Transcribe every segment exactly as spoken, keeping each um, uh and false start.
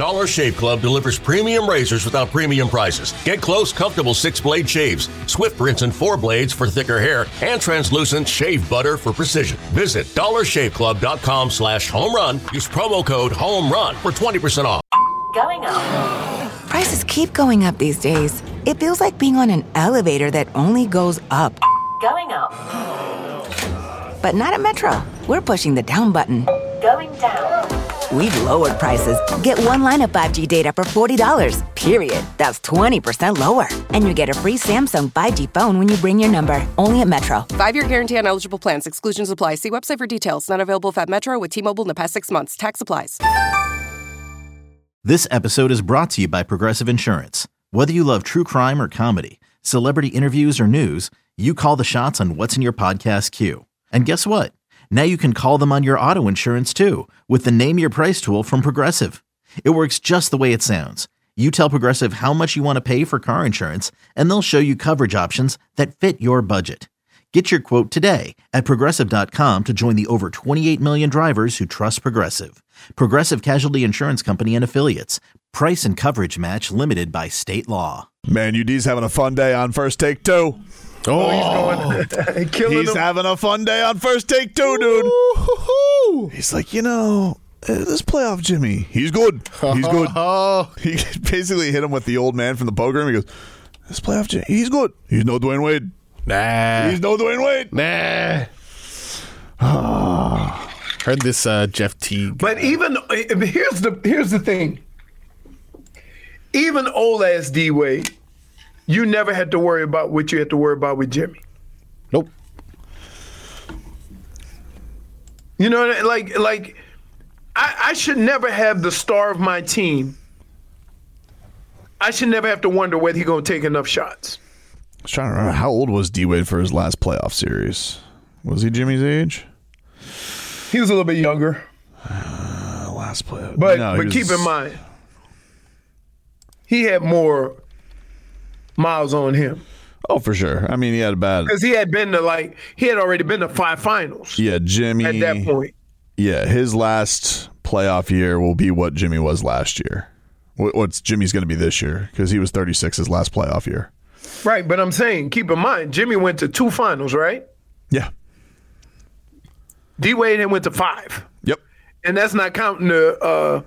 Dollar Shave Club delivers premium razors without premium prices. Get close, comfortable six-blade shaves, swift rinse and four blades for thicker hair, and translucent shave butter for precision. Visit dollar shave club dot com slash home run. Use promo code HOMERUN for twenty percent off. Going up. Prices keep going up these days. It feels like being on an elevator that only goes up. Going up. But not at Metro. We're pushing the down button. Going down. We've lowered prices. Get one line of five G data for forty dollars, period. That's twenty percent lower. And you get a free Samsung five G phone when you bring your number. Only at Metro. Five-year guarantee on eligible plans. Exclusions apply. See website for details. Not available at Metro with T-Mobile in the past six months. Tax applies. This episode is brought to you by Progressive Insurance. Whether you love true crime or comedy, celebrity interviews or news, you call the shots on what's in your podcast queue. And guess what? Now you can call them on your auto insurance too with the Name Your Price tool from Progressive. It works just the way it sounds. You tell Progressive how much you want to pay for car insurance, and they'll show you coverage options that fit your budget. Get your quote today at Progressive dot com to join the over twenty-eight million drivers who trust Progressive. Progressive Casualty Insurance Company and Affiliates. Price and coverage match limited by state law. Man, U D's having a fun day on First Take Two. Oh, he's going. Killing He's him. having a fun day on First Take Two, dude. Ooh. He's like, you know, uh, this playoff Jimmy, he's good. He's good. He basically hit him with the old man from the poker room. He goes, this playoff Jimmy, he's good. He's no Dwayne Wade. Nah. He's no Dwayne Wade. Nah. Heard this uh, Jeff Teague. But even here's the here's the thing. Even old ass D Wade, you never had to worry about what you had to worry about with Jimmy. Nope. You know, like like I, I should never have the star of my team. I should never have to wonder whether he's gonna take enough shots. I was trying to remember, how old was D Wade for his last playoff series? Was he Jimmy's age? He was a little bit younger. Uh, last playoff. But no, but was... keep in mind, he had more miles on him. Oh, for sure. I mean, he had a bad because he had been to like he had already been to five finals. Yeah, Jimmy at that point. Yeah, his last playoff year will be what Jimmy was last year. What's Jimmy's going to be this year? Because he was thirty-six his last playoff year. Right, but I'm saying, keep in mind, Jimmy went to two finals, right? Yeah. D Wade went to five. Yep. And that's not counting the uh,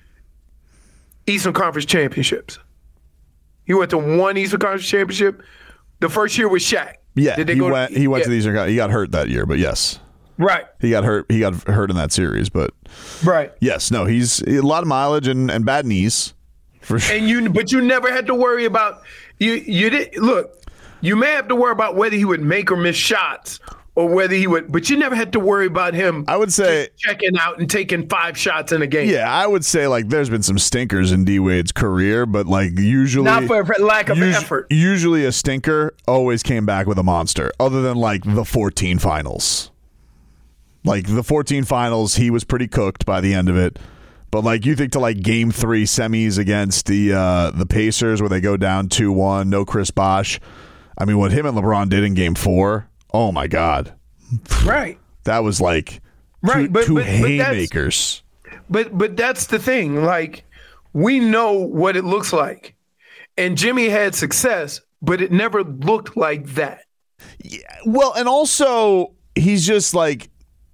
Eastern Conference championships. He went to one Eastern Conference championship. The first year was Shaq. Yeah, Did they he go went. to, He went yeah. to the Eastern Conference. He got hurt that year, but yes. Right. He got hurt. He got hurt in that series, but right. Yes, no, he's a lot of mileage and, and bad knees. For sure. And you, but you never had to worry about you. You did look. You may have to worry about whether he would make or miss shots, or whether he would, but you never had to worry about him. I would say checking out and taking five shots in a game. Yeah, I would say like there's been some stinkers in D Wade's career, but like usually not for lack of us, effort. Usually a stinker always came back with a monster. Other than like the fourteen finals, like the fourteen finals, he was pretty cooked by the end of it. But like you think to like game three semis against the uh, the Pacers where they go down two one, no Chris Bosh. I mean, what him and LeBron did in game four, oh my God. Right. That was like right, two, but, two but, haymakers. But, but but that's the thing. Like, we know what it looks like. And Jimmy had success, but it never looked like that. Yeah, well, and also he's just like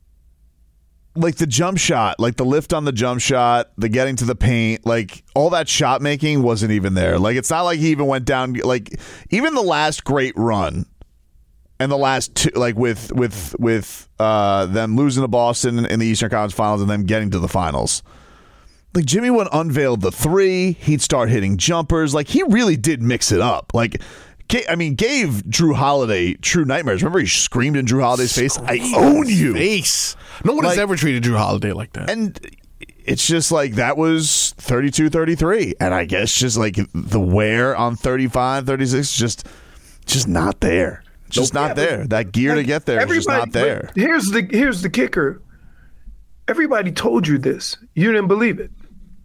like the jump shot, like the lift on the jump shot, the getting to the paint, like all that shot making wasn't even there. Like it's not like he even went down. Like even the last great run and the last two, like with with with uh, them losing to Boston in the Eastern Conference Finals and then getting to the finals. Like Jimmy would unveil the three, he'd start hitting jumpers. Like he really did mix it up. Like. I mean, gave Drew Holiday true nightmares. Remember he screamed in Drew Holiday's face, I own you. Face. No one like, has ever treated Drew Holiday like that. And it's just like that was thirty-two thirty-three. And I guess just like the wear on thirty-five thirty-six, just just not there. Just nope. not yeah, there. That gear to get there is just not there. Here's the here's the kicker. Everybody told you this. You didn't believe it.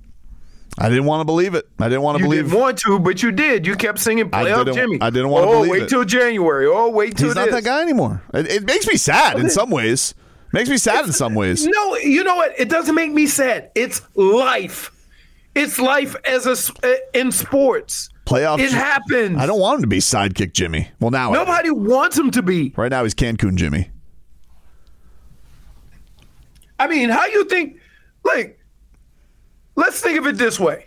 I didn't want to believe it. I didn't want to you believe. You didn't want to, but you did. You kept singing "Playoff Jimmy." I didn't want to oh, believe wait it. till January. Oh, wait till He's this. not that guy anymore. It, it makes me sad in some ways. Makes me sad in some ways. No, you know what? It doesn't make me sad. It's life. It's life as a in sports. Playoffs. It happens. I don't want him to be sidekick Jimmy. Well, now nobody wants him to be. Right now he's Cancun Jimmy. I mean, how you think? Like, let's think of it this way.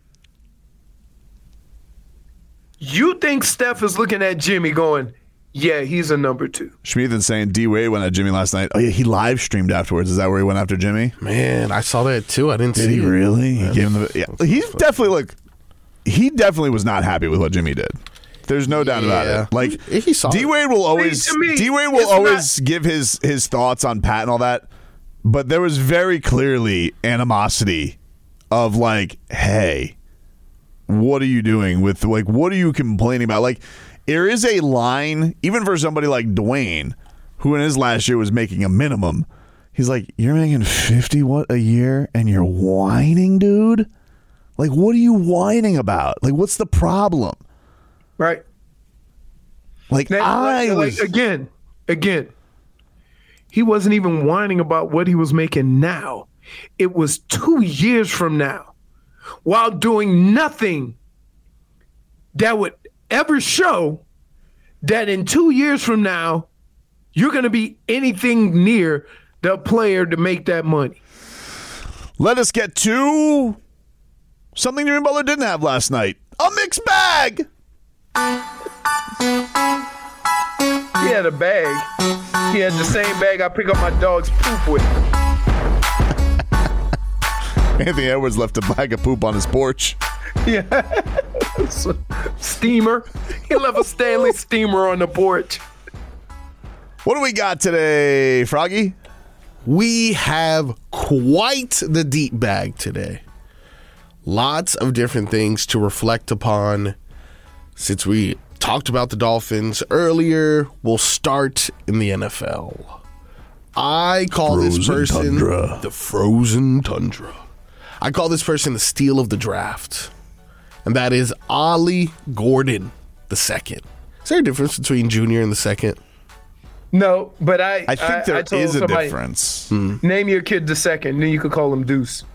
You think Steph is looking at Jimmy going, yeah, he's a number two. Schmiethan's saying D Wade went at Jimmy last night. Oh yeah, he live streamed afterwards. Is that where he went after Jimmy? Man, I saw that too. I didn't Did see he it. really? He gave him the. Yeah, he's definitely like. He definitely was not happy with what Jimmy did. There's no doubt about Yeah. it. Like He saw D Wade will always to me, D Wade will it's always give his his thoughts on Pat and all that. But there was very clearly animosity of like, hey, what are you doing with like what are you complaining about? Like there is a line, even for somebody like Dwayne, who in his last year was making a minimum. He's like, you're making fifty what a year and you're whining, dude? Like, what are you whining about? Like, what's the problem? Right. Like, Now, I like, was... like, again, again, he wasn't even whining about what he was making now. It was two years from now, while doing nothing that would ever show that in two years from now, you're going to be anything near the player to make that money. Let us get to something Jimmy Butler didn't have last night. A mixed bag. He had a bag. He had the same bag I pick up my dog's poop with. Anthony Edwards left a bag of poop on his porch. Yeah. Steamer. He left a Stanley steamer on the porch. What do we got today, Froggy? We have quite the deep bag today. Lots of different things to reflect upon. Since we talked about the Dolphins earlier, we'll start in the N F L. I call Frozen this person tundra. the frozen tundra. I call this person the steal of the draft. And that is Ollie Gordon the second. Is there a difference between junior and the second? No, but I I think there I told is a somebody, difference. Name your kid the second, then you could call him Deuce.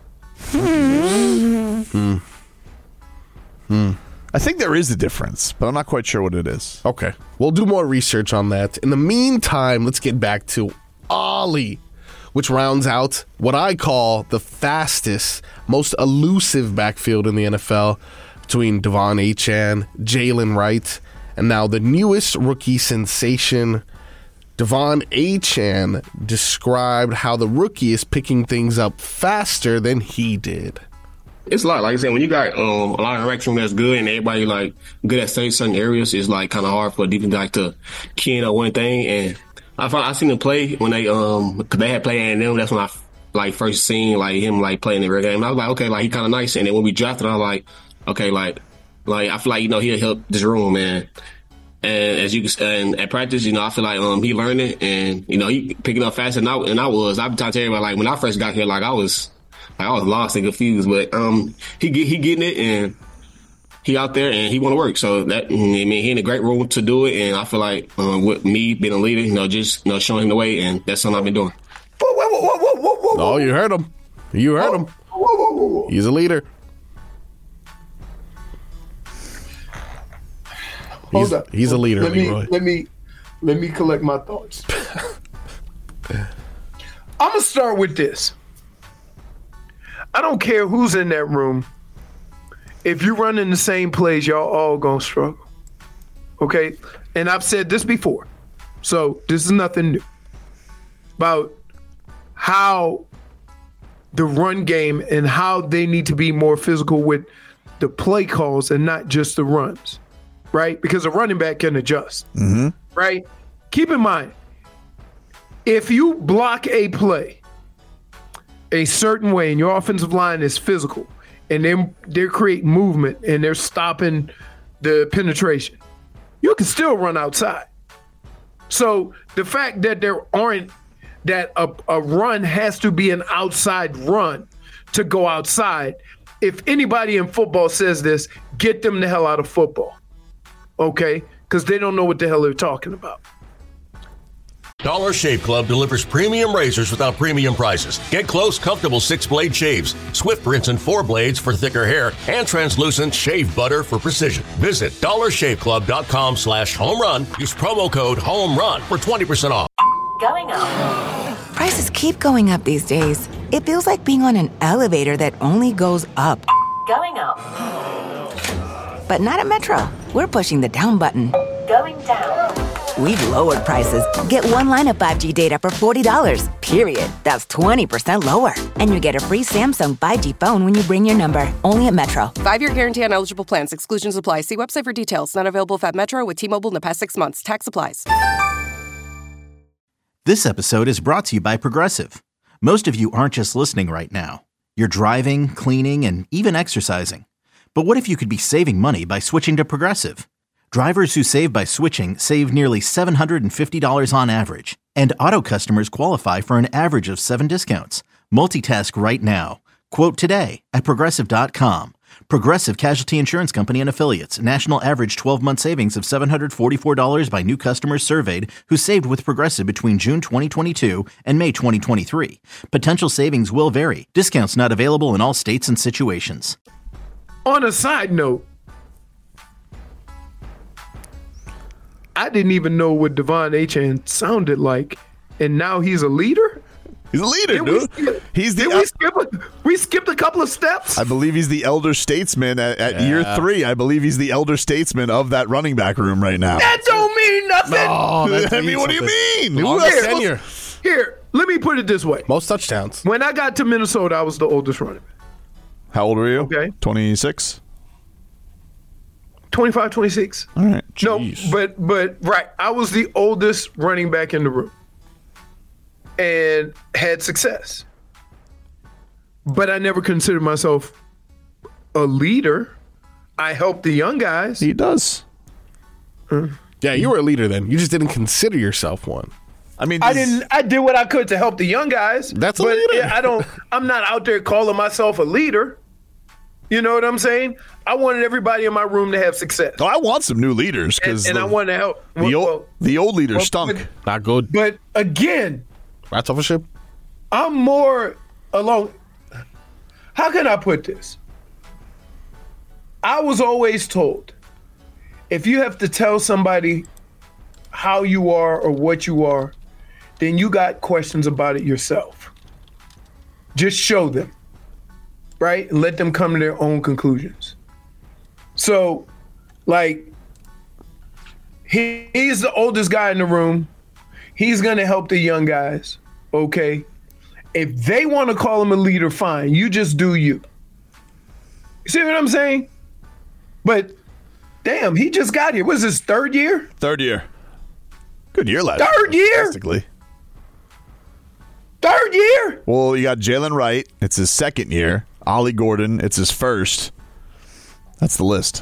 Hmm. Hmm. I think there is a difference, but I'm not quite sure what it is. Okay. We'll do more research on that. In the meantime, let's get back to Ollie, which rounds out what I call the fastest, most elusive backfield in the N F L between Devon Achane, Jalen Wright, and now the newest rookie sensation. Devon Achane described how the rookie is picking things up faster than he did. It's a lot. Like I said, when you got um, a lot of interaction that's good and everybody like good at say certain areas, it's like kind of hard for a defense guy to key in on one thing. And I found I seen them play when they um cause they had played A and M. That's when I like first seen like him like playing the regular game. And I was like, okay, like he kind of nice. And then when we drafted, I was like, okay, like like I feel like you know he'll help this room, man. And as you can, and at practice, you know, I feel like um he learned it, and you know he picking up faster than I, than I was. I've been talking to everybody like when I first got here, like I was. Like I was lost and confused, but um, he get he getting it, and he out there, and he want to work. So that I mean, he in a great room to do it, and I feel like um, with me being a leader, you know, just you know showing him the way, and that's something I've been doing. Whoa, whoa, whoa, whoa, whoa, whoa, whoa. Oh, you heard him. You heard him. Whoa, whoa, whoa, whoa. He's a leader. Hold He's, up. he's a leader, Let me Leroy. let me let me collect my thoughts. I'm gonna start with this. I don't care who's in that room. If you're running the same plays, y'all all gonna struggle. Okay? And I've said this before. So this is nothing new. About how the run game and how they need to be more physical with the play calls and not just the runs. Right? Because a running back can adjust. Mm-hmm. Right? Keep in mind, if you block a play a certain way and your offensive line is physical and then they're creating movement and they're stopping the penetration, you can still run outside. So the fact that there aren't, that a, a run has to be an outside run to go outside, if anybody in football says this, get them the hell out of football. Okay? Because they don't know what the hell they're talking about. Dollar Shave Club delivers premium razors without premium prices. Get close, comfortable six-blade shaves, Swift rinse and four blades for thicker hair, and translucent shave butter for precision. Visit dollarshaveclub.com slash home run. Use promo code HOMERUN for twenty percent off. Going up. Prices keep going up these days. It feels like being on an elevator that only goes up. Going up. But not at Metro. We're pushing the down button. Going down. We've lowered prices. Get one line of five G data for forty dollars, period. That's twenty percent lower. And you get a free Samsung five G phone when you bring your number. Only at Metro. Five-year guarantee on eligible plans. Exclusions apply. See website for details. Not available if at Metro with T-Mobile in the past six months. Tax applies. This episode is brought to you by Progressive. Most of you aren't just listening right now. You're driving, cleaning, and even exercising. But what if you could be saving money by switching to Progressive? Drivers who save by switching save nearly seven hundred fifty dollars on average. And auto customers qualify for an average of seven discounts. Multitask right now. Quote today at Progressive dot com. Progressive Casualty Insurance Company and Affiliates. National average twelve-month savings of seven hundred forty-four dollars by new customers surveyed who saved with Progressive between June twenty twenty-two and May twenty twenty-three. Potential savings will vary. Discounts not available in all states and situations. On a side note, I didn't even know what Devon Achane sounded like, and now he's a leader? He's a leader, Did we dude. skip- He's the. Did we skip a, we skipped a couple of steps? I believe he's the elder statesman at, at year three. I believe he's the elder statesman of that running back room right now. That don't mean nothing. Oh, that I mean, means what do you something. mean? Longest Here, tenure. Here, let me put it this way. Most touchdowns. When I got to Minnesota, I was the oldest running back. How old were you? Okay. twenty-six? twenty-five, twenty-six. All right. No, Jeez. but but right, I was the oldest running back in the room and had success. But I never considered myself a leader. I helped the young guys. He does. Yeah, you were a leader then. You just didn't consider yourself one. I mean, I this- didn't. I did what I could to help the young guys. That's a but leader. yeah, I don't. I'm not out there calling myself a leader. You know what I'm saying? I wanted everybody in my room to have success, Oh, I want some new leaders and, because and the, I wanted to help. the, Well, old, well, the old leader well, stunk. but- Not good. But again, Rats off a ship. I'm more along. How can I put this? I was always told if you have to tell somebody how you are or what you are, then you got questions about it yourself. Just show them, right? And let them come to their own conclusions. So, like, he, he's the oldest guy in the room. He's going to help the young guys, okay? If they want to call him a leader, fine. You just do you. You see what I'm saying? But, damn, he just got here. What's his third year? Third year. Good year last Third year? statistically. Third year? Well, you got Jalen Wright. It's his second year. Ollie Gordon. It's his first. That's the list.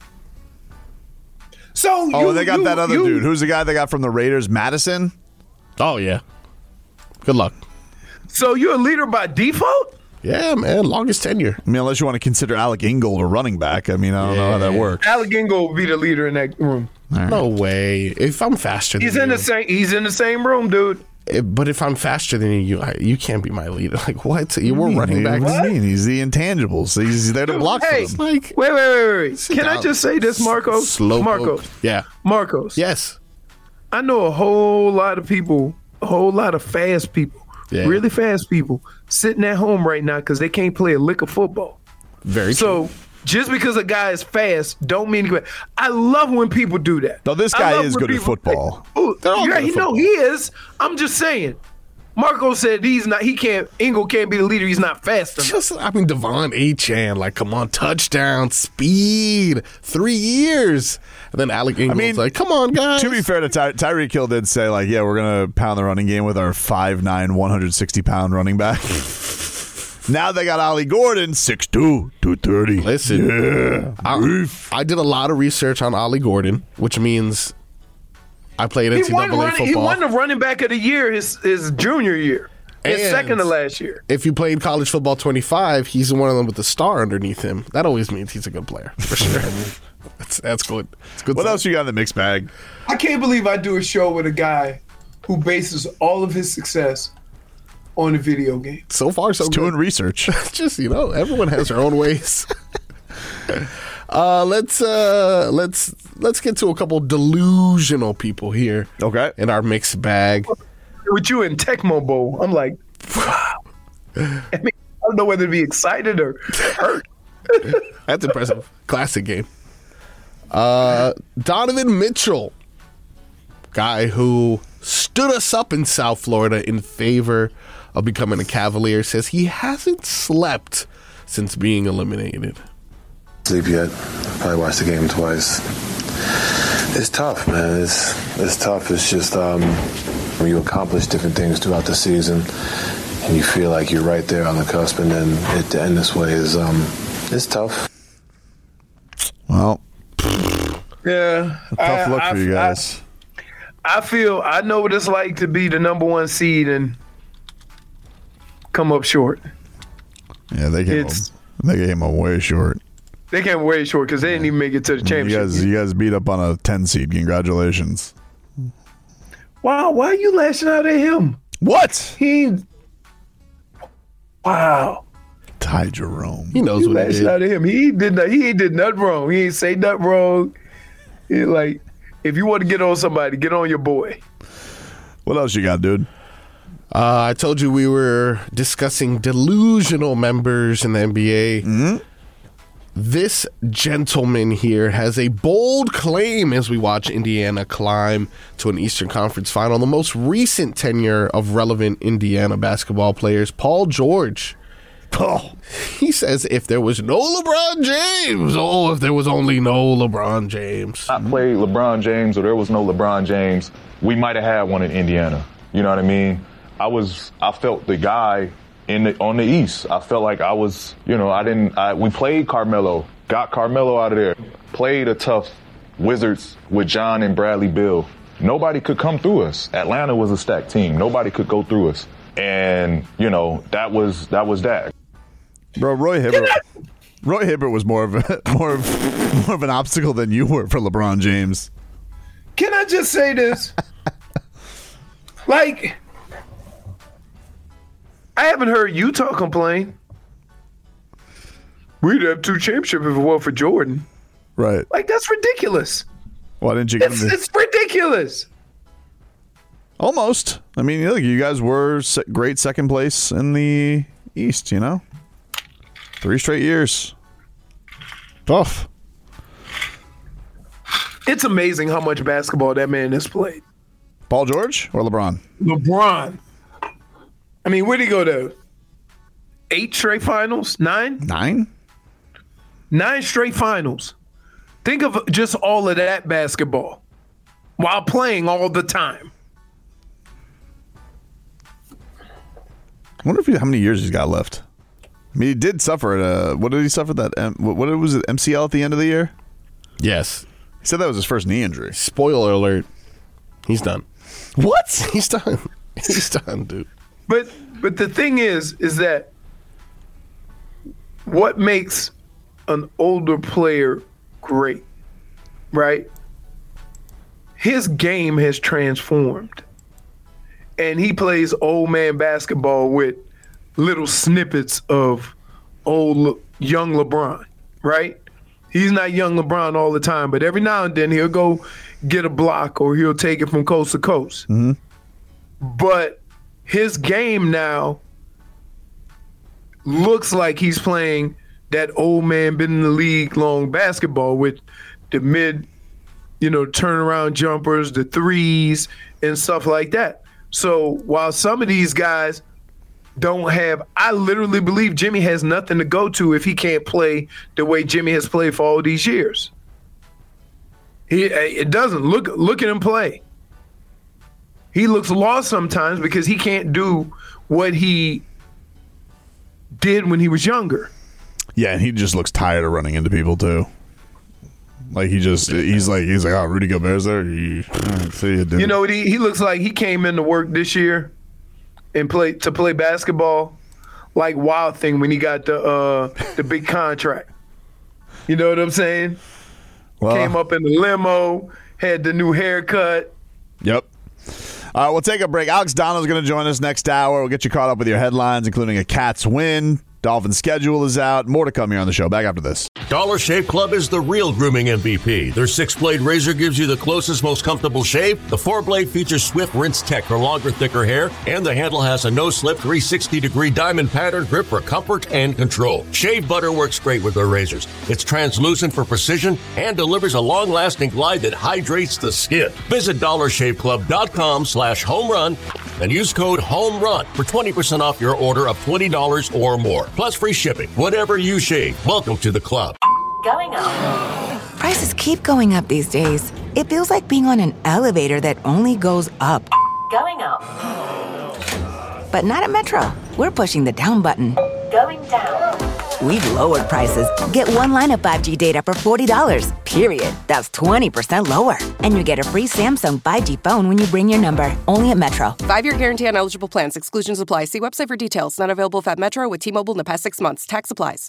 So Oh, you, they got you- that other you- dude. Who's the guy they got from the Raiders? Madison? Oh, yeah. Good luck. So you're a leader by default? Yeah, man. Longest tenure. I mean, unless you want to consider Alec Ingold a running back. I mean, I don't know how that works. Alec Ingold will be the leader in that room. No way. If I'm faster than He's you. in the same. He's in the same room, dude. Eh, But if I'm faster than you, I, you can't be my leader. Like, what? You were running back. What do you mean? He's the intangibles. He's there to block Hey, for them. Like, wait, wait, wait, wait. Sit Can I down. just say this, Marcos? Slow Marcos. Yeah. Marcos. Yes. I know a whole lot of people, a whole lot of fast people, Yeah. really fast people, sitting at home right now because they can't play a lick of football. Very So true. just because a guy is fast, don't mean he. I love when people do that. No, this I guy love is when good at people- football. Ooh, They're all yeah, good at he know football. he is. I'm just saying. Marco said he's not. He can't. Ingle can't be the leader. He's not fast enough. Just, I mean, Devon Achane, like, come on, touchdown, speed, three years. And then Alec Ingold's mean, like, come on, guys. To be fair to Ty- Tyreek Hill did say, like, yeah, we're going to pound the running game with our five nine, one hundred sixty pound running back. Now they got Ollie Gordon, six two, two thirty. Listen, Yeah. I, Oof. I did a lot of research on Ollie Gordon, which means I played He N C double A won, running, he football. won the running back of the year his his junior year, his And- second to last year. If you played college football twenty-five, he's one of them with the star underneath him. That always means he's a good player, for sure. that's, that's good. It's good What stuff. else you got in the mixed bag? I can't believe I do a show with a guy who bases all of his success on a video game. So far, so He's good. doing research. Just, you know, everyone has their own ways. uh, let's uh, let's let's get to a couple delusional people here. Okay. In our mixed bag. With you in Tecmo Bowl, I'm like, wow. I mean, I don't know whether to be excited or hurt. That's impressive. Classic game. Uh, Donovan Mitchell, guy who stood us up in South Florida in favor of becoming a Cavalier, says he hasn't slept since being eliminated. Sleep yet. Probably watched the game twice. It's tough, man. It's it's tough. It's just um, when you accomplish different things throughout the season and you feel like you're right there on the cusp, and then it to end this way is um, it's tough. Well, yeah, a tough I, look I, for you guys. I, I feel I know what it's like to be the number one seed and come up short. Yeah, they came. It's- Up, they came up way short. They came way short because they didn't even make it to the You championship. guys, you guys beat up on a ten seed. Congratulations. Wow, why are you lashing out at him? What? He. Wow. Ty Jerome. He knows You what he lashing did. out at him. He did not. He ain't did nothing wrong. He ain't say nothing wrong. He like, if you want to get on somebody, get on your boy. What else you got, dude? Uh, I told you we were discussing delusional members in the N B A. Mm-hmm. This gentleman here has a bold claim as we watch Indiana climb to an Eastern Conference final. The most recent tenure of relevant Indiana basketball players, Paul George. Oh, he says if there was no LeBron James, oh, if there was only no LeBron James. I played LeBron James or there was no LeBron James, we might have had one in Indiana. You know what I mean? I was, I felt the guy in the, on the East. I felt like I was, you know, I didn't, I, we played Carmelo, got Carmelo out of there, played a tough Wizards with John and Bradley Beal. Nobody could come through us. Atlanta was a stacked team. Nobody could go through us. And, you know, that was, that was that. Bro, Roy Hibbert. Roy Hibbert was more of a, more of more of an obstacle than you were for LeBron James. Can I just say this? Like, I haven't heard Utah complain. We'd have two championships if it weren't for Jordan. Right. Like, that's ridiculous. Why didn't you give It's, him the, it's ridiculous. Almost. I mean, look, you guys were se- great second place in the East, you know? Three straight years. Tough. It's amazing how much basketball that man has played. Paul George or LeBron? LeBron. I mean, where'd he go to? Eight straight finals? Nine? Nine? Nine straight finals. Think of just all of that basketball while playing all the time. I wonder if he, how many years he's got left. I mean, he did suffer. At a, what did he suffer? That um, what, what was it? M C L at the end of the year. Yes. He said that was his first knee injury. Spoiler alert. He's done. What? He's done. He's done, dude. But but the thing is, is that what makes an older player great, right? His game has transformed. And he plays old man basketball with little snippets of old Le- young LeBron, right? He's not young LeBron all the time, but every now and then he'll go get a block or he'll take it from coast to coast. Mm-hmm. But his game now looks like he's playing that old man been in the league long basketball with the mid, you know, turnaround jumpers, the threes and stuff like that. So while some of these guys don't have, I literally believe Jimmy has nothing to go to if he can't play the way Jimmy has played for all these years. He, it doesn't look, look at him play. He looks lost sometimes because he can't do what he did when he was younger. Yeah, and he just looks tired of running into people too. Like he just, he's like, he's like, oh, Rudy Gobert's there. He, see you, dude. You know what? He, he looks like he came into work this year and play to play basketball like Wild Thing when he got the uh, the big contract. You know what I'm saying? Well, Came up in the limo, had the new haircut. Yep. Uh, we'll take a break. Alex Donald's going to join us next hour. We'll get you caught up with your headlines, including a Cats win. Dolphins schedule is out. More to come here on the show. Back after this. Dollar Shave Club is the real grooming M V P. Their six-blade razor gives you the closest, most comfortable shave. The four-blade features Swift Rinse Tech for longer, thicker hair. And the handle has a no-slip three sixty degree diamond pattern grip for comfort and control. Shave butter works great with their razors. It's translucent for precision and delivers a long-lasting glide that hydrates the skin. Visit dollar shave club dot com slash home run and use code HOMERUN for twenty percent off your order of twenty dollars or more. Plus free shipping. Whatever you shave, welcome to the club. Going up. Prices keep going up these days. It feels like being on an elevator that only goes up. Going up. But not at Metro. We're pushing the down button. Going down. We've lowered prices. Get one line of five G data for forty dollars, period. That's twenty percent lower. And you get a free Samsung five G phone when you bring your number. Only at Metro. Five-year guarantee on eligible plans. Exclusions apply. See website for details. Not available if at Metro with T-Mobile in the past six months. Tax applies.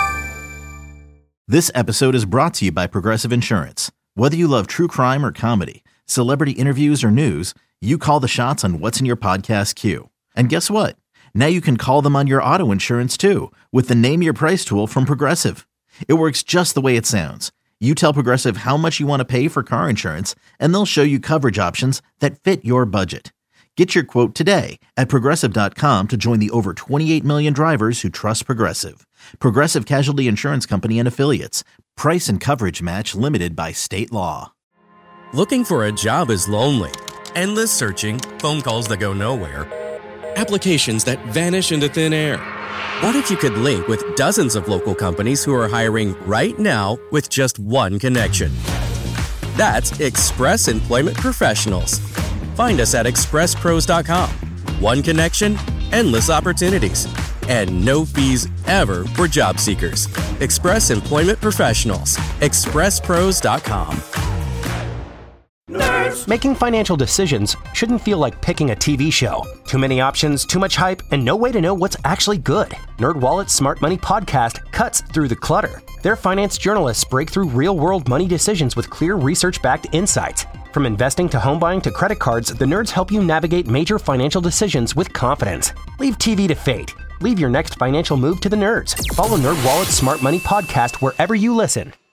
This episode is brought to you by Progressive Insurance. Whether you love true crime or comedy, celebrity interviews or news, you call the shots on what's in your podcast queue. And guess what? Now you can call them on your auto insurance too with the Name Your Price tool from Progressive. It works just the way it sounds. You tell Progressive how much you want to pay for car insurance, and they'll show you coverage options that fit your budget. Get your quote today at Progressive dot com to join the over twenty-eight million drivers who trust Progressive. Progressive Casualty Insurance Company and Affiliates. Price and coverage match limited by state law. Looking for a job is lonely. Endless searching, phone calls that go nowhere, applications that vanish into thin air. What if you could link with dozens of local companies who are hiring right now with just one connection? That's Express Employment Professionals. Find us at express pros dot com. One connection, endless opportunities, and no fees ever for job seekers. Express Employment Professionals. express pros dot com. Nerds. Making financial decisions shouldn't feel like picking a T V show. Too many options, too much hype, and no way to know what's actually good. NerdWallet's Smart Money Podcast cuts through the clutter. Their finance journalists break through real-world money decisions with clear research-backed insights. From investing to home buying to credit cards, the nerds help you navigate major financial decisions with confidence. Leave T V to fate. Leave your next financial move to the nerds. Follow NerdWallet's Smart Money Podcast wherever you listen.